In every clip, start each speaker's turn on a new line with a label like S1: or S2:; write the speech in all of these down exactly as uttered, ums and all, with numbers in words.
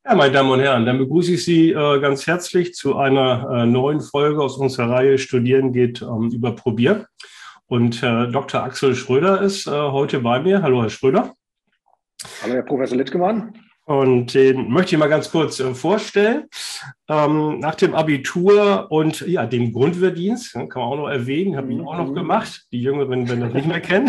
S1: Ja, meine Damen und Herren, dann begrüße ich Sie äh, ganz herzlich zu einer äh, neuen Folge aus unserer Reihe Studieren geht ähm, über Probier. Und äh, Doktor Axel Schröder ist äh, heute bei mir. Hallo, Herr Schröder.
S2: Hallo, Herr Professor Littgemann.
S1: Und den möchte ich mal ganz kurz äh, vorstellen. Ähm, nach dem Abitur und ja, dem Grundwehrdienst, kann man auch noch erwähnen, habe ich auch noch gemacht. Die Jüngeren werden das nicht mehr kennen.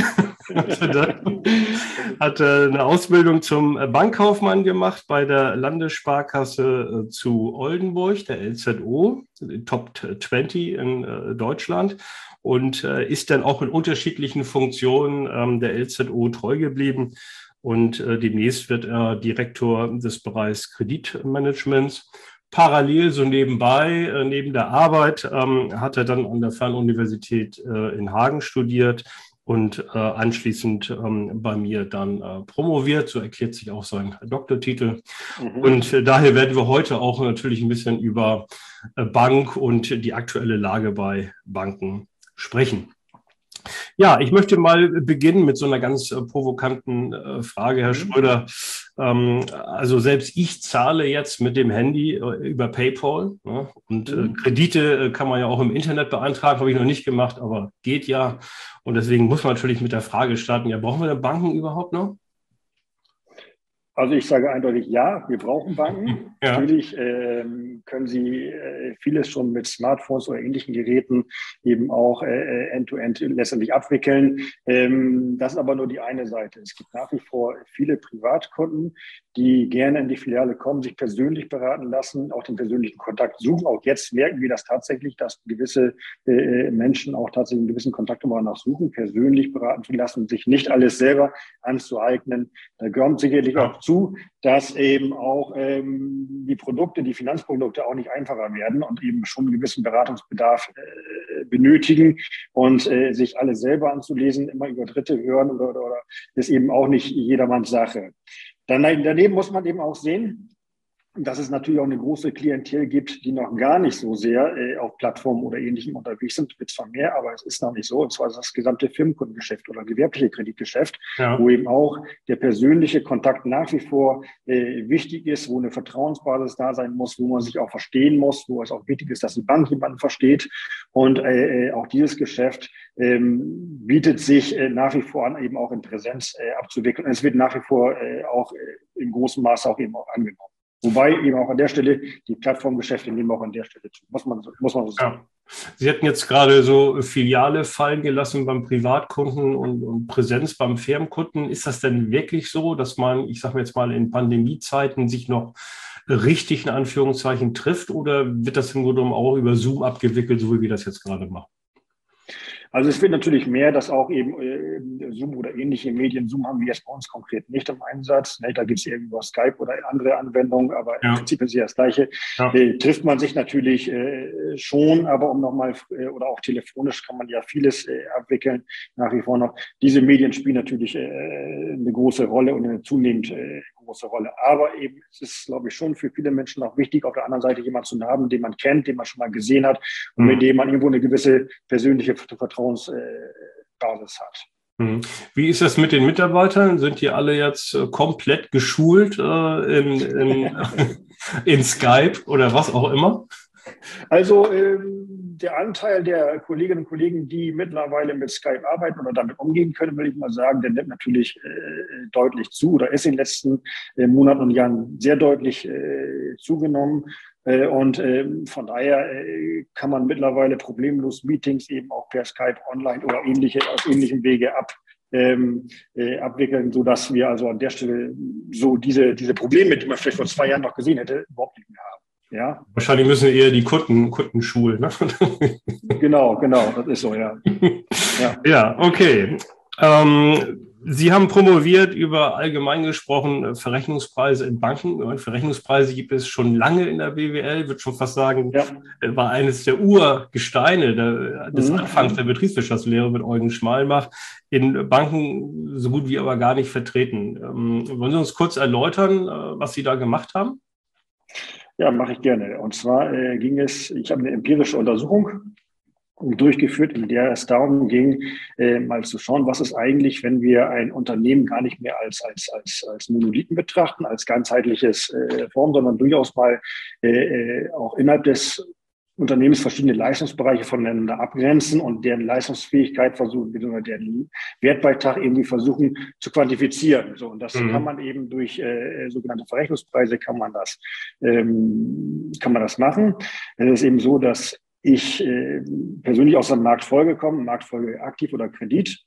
S1: Hatte eine Ausbildung zum Bankkaufmann gemacht bei der Landessparkasse äh, zu Oldenburg, der L Z O, Top zwanzig in äh, Deutschland. Und äh, ist dann auch in unterschiedlichen Funktionen ähm, der L Z O treu geblieben. Und äh, demnächst wird er Direktor des Bereichs Kreditmanagements. Parallel, so nebenbei, äh, neben der Arbeit, ähm, hat er dann an der Fernuniversität äh, in Hagen studiert und äh, anschließend ähm, bei mir dann äh, promoviert. So erklärt sich auch sein Doktortitel. Mhm. Und äh, daher werden wir heute auch natürlich ein bisschen über äh, Bank und die aktuelle Lage bei Banken sprechen. Ja, ich möchte mal beginnen mit so einer ganz äh, provokanten äh, Frage, Herr mhm. Schröder. Ähm, also selbst ich zahle jetzt mit dem Handy äh, über PayPal, ne? Und mhm. äh, Kredite äh, kann man ja auch im Internet beantragen, habe ich noch nicht gemacht, aber geht ja. Und deswegen muss man natürlich mit der Frage starten, ja, brauchen wir denn Banken überhaupt noch?
S2: Also ich sage eindeutig ja, wir brauchen Banken. Ja. Natürlich ähm, können sie äh, vieles schon mit Smartphones oder ähnlichen Geräten eben auch äh, end-to-end letztendlich abwickeln. Ähm, das ist aber nur die eine Seite. Es gibt nach wie vor viele Privatkunden, die gerne in die Filiale kommen, sich persönlich beraten lassen, auch den persönlichen Kontakt suchen. Auch jetzt merken wir das tatsächlich, dass gewisse äh, Menschen auch tatsächlich einen gewissen Kontakt immer nach suchen, persönlich beraten zu lassen, sich nicht alles selber anzueignen. Da gehört sicherlich ja. auch zu, dass eben auch ähm, die Produkte, die Finanzprodukte auch nicht einfacher werden und eben schon einen gewissen Beratungsbedarf äh, benötigen und äh, sich alle selber anzulesen, immer über Dritte hören oder, oder, oder ist eben auch nicht jedermanns Sache. Dann daneben muss man eben auch sehen, dass es natürlich auch eine große Klientel gibt, die noch gar nicht so sehr äh, auf Plattformen oder Ähnlichem unterwegs sind. Es wird zwar mehr, aber es ist noch nicht so. Und zwar ist das gesamte Firmenkundengeschäft oder gewerbliche Kreditgeschäft, ja. wo eben auch der persönliche Kontakt nach wie vor äh, wichtig ist, wo eine Vertrauensbasis da sein muss, wo man sich auch verstehen muss, wo es auch wichtig ist, dass die Bank jemanden versteht. Und äh, auch dieses Geschäft ähm, bietet sich äh, nach wie vor an, eben auch in Präsenz äh, abzuwickeln. Und es wird nach wie vor äh, auch äh, in großem Maße auch eben auch angenommen. Wobei eben auch an der Stelle die Plattformgeschäfte nehmen auch an der Stelle zu. Muss man, muss man so sagen.
S1: Ja. Sie hatten jetzt gerade so Filiale fallen gelassen beim Privatkunden und, und Präsenz beim Firmenkunden. Ist das denn wirklich so, dass man, ich sage jetzt mal, in Pandemiezeiten sich noch richtig in Anführungszeichen trifft? Oder wird das im Grunde genommen auch über Zoom abgewickelt, so wie wir das jetzt gerade machen?
S2: Also es wird natürlich mehr, dass auch eben äh, Zoom oder ähnliche Medien, Zoom haben wir jetzt bei uns konkret nicht im Einsatz. Ne? Da gibt es irgendwo Skype oder andere Anwendungen, aber ja. im Prinzip ist ja das Gleiche. Ja. Äh, trifft man sich natürlich äh, schon, aber um nochmal, äh, oder auch telefonisch kann man ja vieles äh, abwickeln, nach wie vor noch. Diese Medien spielen natürlich äh, eine große Rolle und eine zunehmend äh, große Rolle. Aber eben, es ist, glaube ich, schon für viele Menschen auch wichtig, auf der anderen Seite jemanden zu haben, den man kennt, den man schon mal gesehen hat und mhm. mit dem man irgendwo eine gewisse persönliche Vertrauensbasis hat.
S1: Wie ist das mit den Mitarbeitern? Sind die alle jetzt komplett geschult äh, in, in, in Skype oder was auch immer?
S2: Also ähm, der Anteil der Kolleginnen und Kollegen, die mittlerweile mit Skype arbeiten oder damit umgehen können, will ich mal sagen, der nimmt natürlich äh, deutlich zu oder ist in den letzten äh, Monaten und Jahren sehr deutlich äh, zugenommen. Äh, und äh, von daher äh, kann man mittlerweile problemlos Meetings eben auch per Skype online oder ähnliche, auf ähnlichem Wege ab. Ähm, äh, abwickeln, sodass wir also an der Stelle so diese, diese Probleme, die man vielleicht vor zwei Jahren noch gesehen hätte, überhaupt nicht mehr haben. Ja.
S1: Wahrscheinlich müssen eher die Kunden, Kunden schulen. Ne?
S2: Genau, genau, das ist so, ja.
S1: Ja, ja, okay. Ähm, Sie haben promoviert über allgemein gesprochen Verrechnungspreise in Banken. Verrechnungspreise gibt es schon lange in der B W L, würde schon fast sagen, ja. war eines der Urgesteine der, des mhm. Anfangs der Betriebswirtschaftslehre mit Eugen Schmallenbach. In Banken so gut wie aber gar nicht vertreten. Ähm, wollen Sie uns kurz erläutern, was Sie da gemacht haben?
S2: Ja, mache ich gerne. Und zwar äh, ging es, ich habe eine empirische Untersuchung durchgeführt, in der es darum ging, äh, mal zu schauen, was ist eigentlich, wenn wir ein Unternehmen gar nicht mehr als, als, als, als Monolithen betrachten, als ganzheitliches äh, Form, sondern durchaus mal äh, auch innerhalb des Unternehmens verschiedene Leistungsbereiche voneinander abgrenzen und deren Leistungsfähigkeit versuchen, deren Wertbeitrag irgendwie versuchen zu quantifizieren. So, und das mhm. kann man eben durch äh, sogenannte Verrechnungspreise kann man das, ähm, kann man das machen. Es ist eben so, dass ich äh, persönlich aus der Marktfolge komme, Marktfolge aktiv oder Kredit.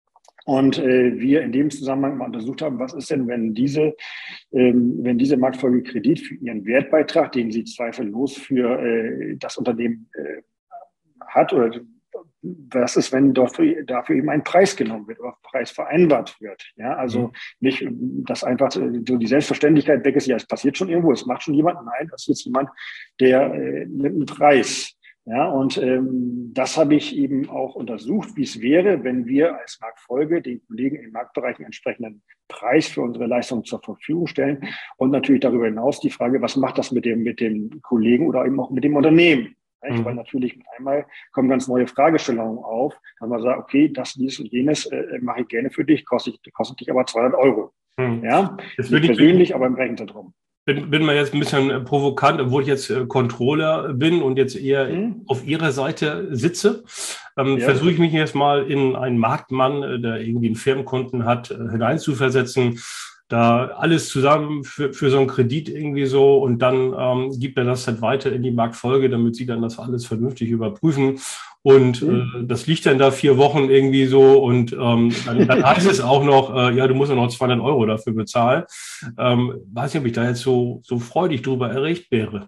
S2: Und äh, wir in dem Zusammenhang mal untersucht haben, was ist denn, wenn diese, ähm, wenn diese Marktfolge Kredit für ihren Wertbeitrag, den sie zweifellos für äh, das Unternehmen äh, hat, oder was ist, wenn dafür, dafür eben ein Preis genommen wird oder Preis vereinbart wird. Ja, also mhm. nicht, dass einfach so die Selbstverständlichkeit weg ist, ja, es passiert schon irgendwo, es macht schon jemand. Nein, das ist jetzt jemand, der äh, mit einem Preis. Ja, und ähm, das habe ich eben auch untersucht, wie es wäre, wenn wir als Marktfolge den Kollegen im Marktbereich einen entsprechenden Preis für unsere Leistung zur Verfügung stellen. Und natürlich darüber hinaus die Frage, was macht das mit dem, mit dem Kollegen oder eben auch mit dem Unternehmen? Mhm. Weil natürlich mit einmal kommen ganz neue Fragestellungen auf, dass man sagt, okay, das, dies und jenes äh, mache ich gerne für dich, kostet, kostet dich aber zweihundert Euro. Mhm. Ja, das nicht persönlich, aber im Rechenzentrum.
S1: Bin, bin mal jetzt ein bisschen provokant, obwohl ich jetzt äh, Controller bin und jetzt eher mhm. auf Ihrer Seite sitze. Ähm, ja. Versuche ich mich jetzt mal in einen Marktmann, der irgendwie einen Firmenkunden hat, äh, hineinzuversetzen. Da alles zusammen für, für so einen Kredit irgendwie so und dann ähm, gibt er das halt weiter in die Marktfolge, damit Sie dann das alles vernünftig überprüfen. Und mhm. äh, das liegt dann da vier Wochen irgendwie so und ähm, dann, dann heißt es auch noch, äh, ja, du musst ja noch zweihundert Euro dafür bezahlen. Ähm, weiß nicht, ob ich da jetzt so, so freudig drüber erregt wäre.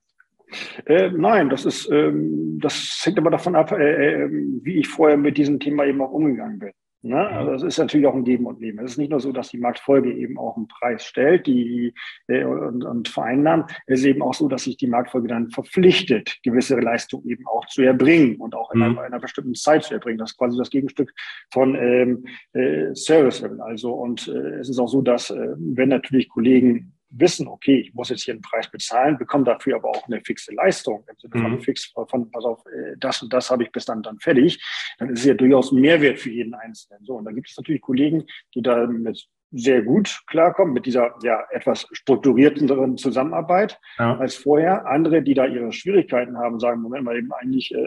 S2: Äh, nein, das ist, ähm, das hängt aber davon ab, äh, äh, wie ich vorher mit diesem Thema eben auch umgegangen bin. Ne? Also es ist natürlich auch ein Geben und Nehmen. Es ist nicht nur so, dass die Marktfolge eben auch einen Preis stellt die, äh, und, und vereinnahmt. Es ist eben auch so, dass sich die Marktfolge dann verpflichtet, gewisse Leistungen eben auch zu erbringen und auch in mhm. einer, einer bestimmten Zeit zu erbringen. Das ist quasi das Gegenstück von ähm, äh, Service Level. Also und äh, es ist auch so, dass äh, wenn natürlich Kollegen wissen, okay, ich muss jetzt hier einen Preis bezahlen, bekomme dafür aber auch eine fixe Leistung, im Sinne von mhm. fix, von, pass auf, das und das habe ich bis dann dann fertig, dann ist es ja durchaus ein Mehrwert für jeden Einzelnen. So, und dann gibt es natürlich Kollegen, die damit sehr gut klarkommen, mit dieser ja etwas strukturierteren Zusammenarbeit ja. als vorher. Andere, die da ihre Schwierigkeiten haben, sagen, Moment mal eben eigentlich, äh,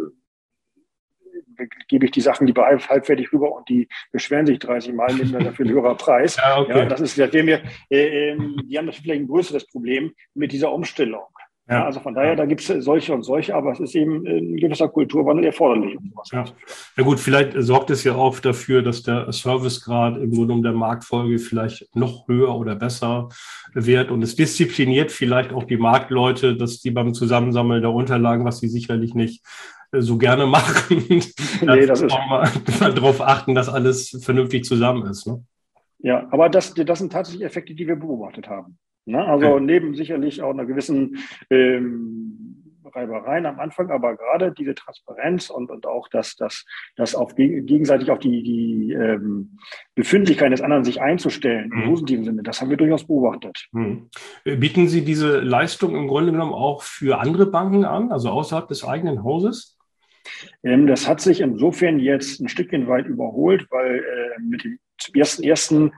S2: gebe ich die Sachen lieber halbfertig rüber und die beschweren sich dreißig Mal, nehmen dann dafür einen höheren Preis. Ja, okay. Ja, das ist, seitdem wir, äh, die haben natürlich vielleicht ein größeres Problem mit dieser Umstellung. Ja. Ja, also von daher, da gibt es solche und solche, aber es ist eben ein gewisser Kulturwandel erforderlich. Um sowas
S1: ja. ja gut, vielleicht sorgt es ja auch dafür, dass der Servicegrad im Grunde um der Marktfolge vielleicht noch höher oder besser wird und es diszipliniert vielleicht auch die Marktleute, dass die beim Zusammensammeln der Unterlagen, was sie sicherlich nicht so gerne machen, nee, das ist mal, mal darauf achten, dass alles vernünftig zusammen ist. Ne?
S2: Ja, aber das, das sind tatsächlich Effekte, die wir beobachtet haben. Ne? Also okay. neben sicherlich auch einer gewissen ähm, Reibereien am Anfang, aber gerade diese Transparenz und, und auch das, das, das auf gegenseitig auf die, die ähm, Befindlichkeit des anderen sich einzustellen, mhm. im positiven Sinne, das haben wir durchaus beobachtet.
S1: Mhm. Bieten Sie diese Leistung im Grunde genommen auch für andere Banken an, also außerhalb des eigenen Hauses?
S2: Ähm, das hat sich insofern jetzt ein Stückchen weit überholt, weil äh, mit dem ersten ersten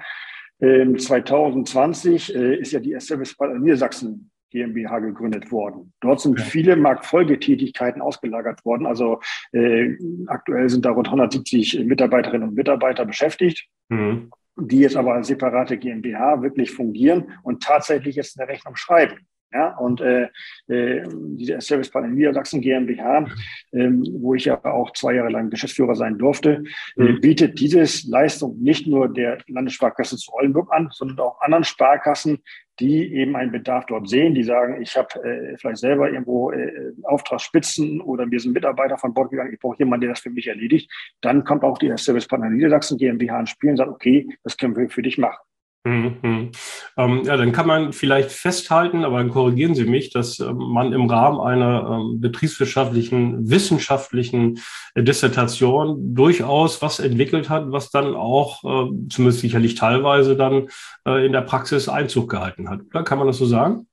S2: zwanzig zwanzig äh, ist ja die Service Niedersachsen GmbH gegründet worden. Dort sind okay. viele Marktfolgetätigkeiten ausgelagert worden. Also äh, aktuell sind da rund hundertsiebzig Mitarbeiterinnen und Mitarbeiter beschäftigt, mhm. die jetzt aber als separate GmbH wirklich fungieren und tatsächlich jetzt eine Rechnung schreiben. Ja, und äh, äh, diese Servicepartner Niedersachsen GmbH, äh, wo ich ja auch zwei Jahre lang Geschäftsführer sein durfte, äh, bietet dieses Leistung nicht nur der Landessparkasse zu Oldenburg an, sondern auch anderen Sparkassen, die eben einen Bedarf dort sehen, die sagen, ich habe äh, vielleicht selber irgendwo äh, Auftragsspitzen oder mir sind Mitarbeiter von Bord gegangen, ich brauche jemanden, der das für mich erledigt. Dann kommt auch die Servicepartner Niedersachsen GmbH ins Spiel und sagt, okay, das können wir für dich machen.
S1: Mhm. Ähm, ja, dann kann man vielleicht festhalten, aber dann korrigieren Sie mich, dass ähm, man im Rahmen einer ähm, betriebswirtschaftlichen, wissenschaftlichen äh, Dissertation durchaus was entwickelt hat, was dann auch, äh, zumindest sicherlich teilweise dann äh, in der Praxis Einzug gehalten hat. Oder kann man das so sagen?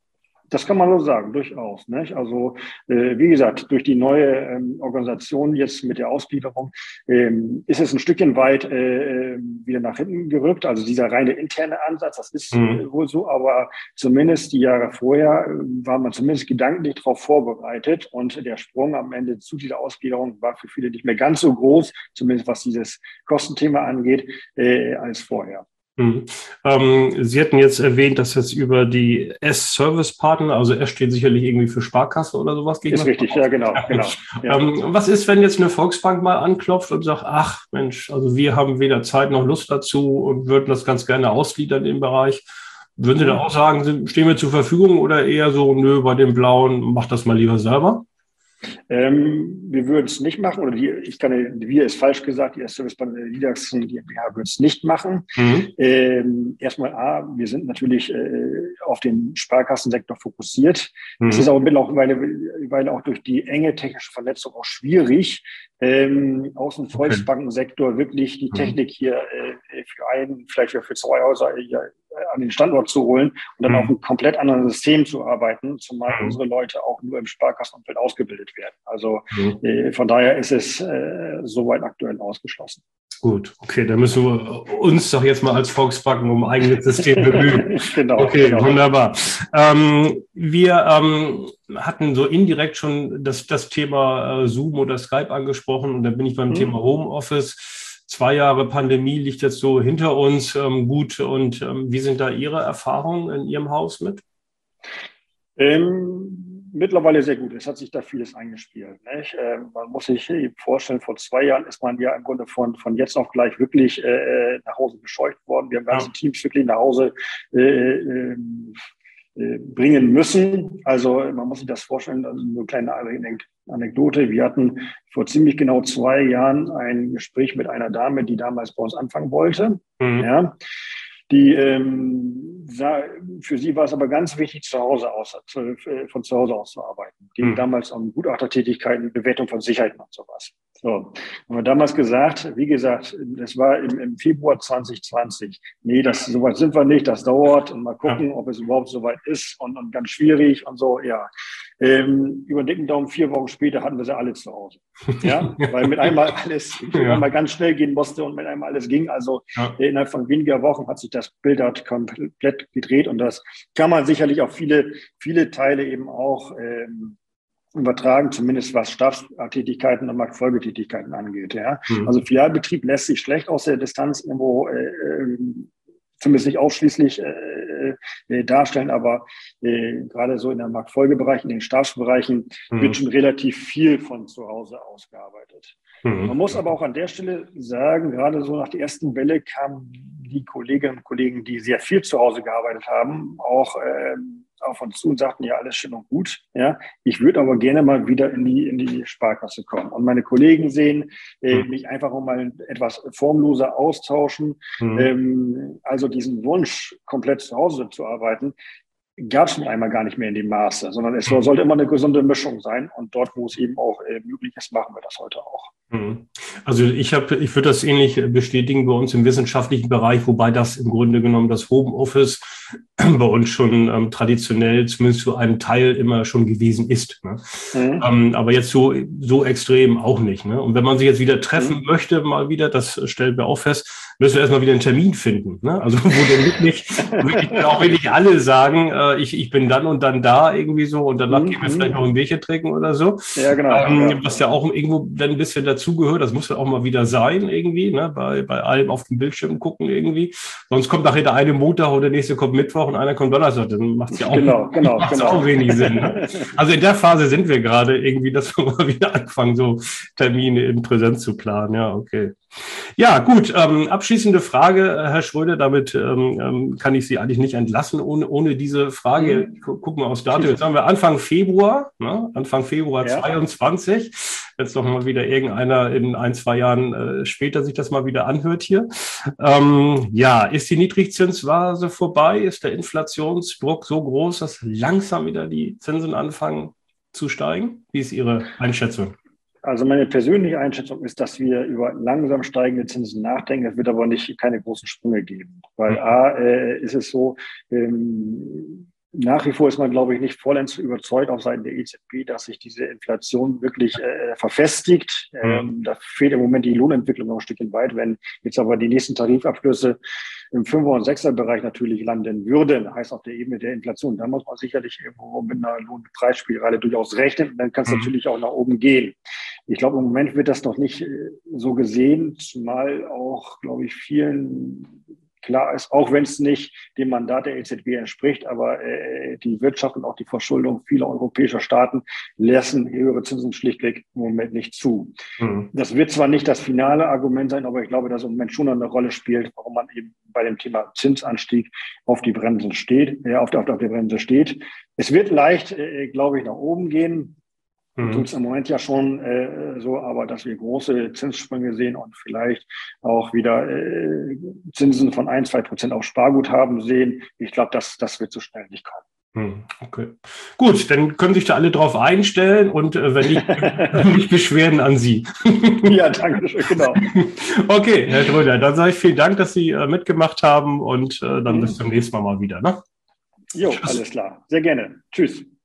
S2: Das kann man so sagen, durchaus. Nicht? Also äh, wie gesagt, durch die neue ähm, Organisation jetzt mit der Ausgliederung ähm, ist es ein Stückchen weit äh, wieder nach hinten gerückt. Also dieser reine interne Ansatz, das ist
S1: Mhm.
S2: äh, wohl so, aber zumindest die Jahre vorher äh, war man zumindest gedanklich darauf vorbereitet und der Sprung am Ende zu dieser Ausgliederung war für viele nicht mehr ganz so groß, zumindest was dieses Kostenthema angeht, äh, als vorher.
S1: Mhm. Ähm, Sie hatten jetzt erwähnt, dass jetzt über die S-Service-Partner, also S steht sicherlich irgendwie für Sparkasse oder sowas.
S2: Ist richtig, ja genau. genau ja.
S1: Ähm, was ist, wenn jetzt eine Volksbank mal anklopft und sagt, ach Mensch, also wir haben weder Zeit noch Lust dazu und würden das ganz gerne ausgliedern im Bereich. Würden Sie da auch sagen, stehen wir zur Verfügung oder eher so, nö, bei den Blauen, macht das mal lieber selber?
S2: Ähm, wir würden es nicht machen, oder die, ich kann, wir ist falsch gesagt, die S-Service-Bank Niedersachsen GmbH würde es nicht machen. Mhm. Ähm, erstmal A, wir sind natürlich äh, auf den Sparkassensektor fokussiert. Mhm. Es ist aber mittlerweile, weil auch durch die enge technische Vernetzung auch schwierig, ähm, aus dem Volksbankensektor wirklich die Technik hier äh, für einen, vielleicht für zwei Häuser hier an den Standort zu holen und dann mhm. auf einem komplett anderen System zu arbeiten, zumal mhm. unsere Leute auch nur im Sparkassenumfeld ausgebildet werden. Also mhm. äh, von daher ist es äh, soweit aktuell ausgeschlossen.
S1: Gut, okay, dann müssen wir uns doch jetzt mal als Volksbanken um ein eigenes System bemühen.
S2: Genau.
S1: Okay,
S2: genau.
S1: wunderbar. Ähm, wir ähm, hatten so indirekt schon das, das Thema äh, Zoom oder Skype angesprochen und dann bin ich beim mhm. Thema Homeoffice. Zwei Jahre Pandemie liegt jetzt so hinter uns. Ähm, gut, und ähm, wie sind da Ihre Erfahrungen in Ihrem Haus mit?
S2: Ähm, mittlerweile sehr gut. Es hat sich da vieles eingespielt. Nicht? Ähm, man muss sich vorstellen, vor zwei Jahren ist man ja im Grunde von, von jetzt auf gleich wirklich äh, nach Hause gescheucht worden. Wir haben ganze ja. Teams wirklich nach Hause äh, äh, bringen müssen. Also man muss sich das vorstellen, also eine kleine Anekdote. Wir hatten vor ziemlich genau zwei Jahren ein Gespräch mit einer Dame, die damals bei uns anfangen wollte. Mhm. Ja. Die, ähm, sah, für sie war es aber ganz wichtig, zu Hause aus, zu, von zu Hause aus zu arbeiten. Ging mhm. damals um Gutachtertätigkeiten, Bewertung von Sicherheiten und sowas. So, haben wir damals gesagt, wie gesagt, das war im, im Februar zwanzig zwanzig. Nee, das, so weit sind wir nicht, das dauert und mal gucken, ja. ob es überhaupt so weit ist und, und ganz schwierig und so, ja. Ähm, über den dicken Daumen, vier Wochen später hatten wir sie alle zu Hause. Ja, weil mit einmal alles, ja. einmal ganz schnell gehen musste und mit einmal alles ging. Also ja. innerhalb von weniger Wochen hat sich das Bild halt komplett gedreht und das kann man sicherlich auf viele, viele Teile eben auch ähm, übertragen, zumindest was Stabstätigkeiten und Marktfolgetätigkeiten angeht. Ja. Mhm. Also Filialbetrieb lässt sich schlecht aus der Distanz irgendwo äh, zumindest nicht ausschließlich äh, äh, darstellen, aber äh, gerade so in der Marktfolgebereich, in den Stabsbereichen mhm. wird schon relativ viel von zu Hause aus gearbeitet. Mhm. Man muss aber auch an der Stelle sagen, gerade so nach der ersten Welle kamen die Kolleginnen und Kollegen, die sehr viel zu Hause gearbeitet haben, auch äh, auf uns zu und sagten, ja, alles schön und gut. Ja, ich würde aber gerne mal wieder in die, in die Sparkasse kommen und meine Kollegen sehen, äh, mich einfach mal etwas formloser austauschen. Mhm. Ähm, also diesen Wunsch, komplett zu Hause zu arbeiten, gab es nun einmal gar nicht mehr in dem Maße, sondern es mhm. sollte immer eine gesunde Mischung sein. Und dort, wo es eben auch äh, möglich ist, machen wir das heute auch.
S1: Also ich habe, ich würde das ähnlich bestätigen bei uns im wissenschaftlichen Bereich, wobei das im Grunde genommen das Homeoffice bei uns schon ähm, traditionell zumindest zu einem Teil immer schon gewesen ist. Ne? Mhm. Ähm, aber jetzt so so extrem auch nicht. Ne? Und wenn man sich jetzt wieder treffen mhm. möchte, mal wieder, das stellen wir auch fest, müssen wir erstmal wieder einen Termin finden. Ne? Also wo dann wirklich, wirklich auch wirklich alle sagen, äh, ich ich bin dann und dann da irgendwie so und danach mhm. gehen wir vielleicht noch ein Bierchen trinken oder so.
S2: Ja, genau.
S1: Ähm,
S2: ja.
S1: Was ja auch irgendwo dann ein bisschen dazugehört, das muss ja auch mal wieder sein irgendwie, ne? bei, bei allem auf dem Bildschirm gucken irgendwie. Sonst kommt nachher der eine Montag und der nächste kommt Mittwoch und einer kommt Donnerstag. Dann macht es ja auch,
S2: genau, genau,
S1: macht's
S2: genau.
S1: auch wenig Sinn. Ne? Also in der Phase sind wir gerade irgendwie, dass wir mal wieder anfangen, so Termine in Präsenz zu planen. Ja, okay. Ja, gut. Ähm, abschließende Frage, Herr Schröder, damit ähm, kann ich Sie eigentlich nicht entlassen ohne, ohne diese Frage. Mhm. Gucken wir aufs Datum. Jetzt haben wir Anfang Februar, ne? Anfang Februar ja. zweiundzwanzig. Jetzt noch mal wieder irgendeiner in ein, zwei Jahren äh, später sich das mal wieder anhört hier. Ähm, ja, ist die Niedrigzinsphase vorbei? Ist der Inflationsdruck so groß, dass langsam wieder die Zinsen anfangen zu steigen? Wie ist Ihre Einschätzung?
S2: Also meine persönliche Einschätzung ist, dass wir über langsam steigende Zinsen nachdenken. Es wird aber nicht keine großen Sprünge geben, weil A, äh, ist es so, ähm, Nach wie vor ist man, glaube ich, nicht vollends überzeugt auf Seiten der E Z B, dass sich diese Inflation wirklich äh, verfestigt. Mhm. Ähm, da fehlt im Moment die Lohnentwicklung noch ein Stückchen weit. Wenn jetzt aber die nächsten Tarifabschlüsse im Fünfer- und Sechser-Bereich natürlich landen würden, heißt auf der Ebene der Inflation, da muss man sicherlich irgendwo mit einer Lohnpreisspirale durchaus rechnen. Und dann kann es mhm. natürlich auch nach oben gehen. Ich glaube, im Moment wird das noch nicht so gesehen, zumal auch, glaube ich, vielen klar ist, auch wenn es nicht dem Mandat der E Z B entspricht, aber äh, die Wirtschaft und auch die Verschuldung vieler europäischer Staaten lassen höhere Zinsen schlichtweg im Moment nicht zu. Mhm. Das wird zwar nicht das finale Argument sein, aber ich glaube, dass im Moment schon eine Rolle spielt, warum man eben bei dem Thema Zinsanstieg auf die Bremse steht, äh, auf, der, auf der Bremse steht. Es wird leicht, äh, glaube ich, nach oben gehen. Mhm. Tut es im Moment ja schon äh, so, aber dass wir große Zinssprünge sehen und vielleicht auch wieder äh, Zinsen von ein, zwei Prozent auf Sparguthaben sehen, ich glaube, das, das wird so schnell nicht kommen.
S1: Okay. Gut, dann können sich da alle drauf einstellen und äh, wenn nicht, nicht Beschwerden an Sie.
S2: Ja, danke schön, genau.
S1: Okay, Herr Schröder, dann sage ich vielen Dank, dass Sie äh, mitgemacht haben und äh, dann mhm. bis zum nächsten Mal mal wieder. Ne?
S2: Jo, Tschüss. Alles klar. Sehr gerne. Tschüss.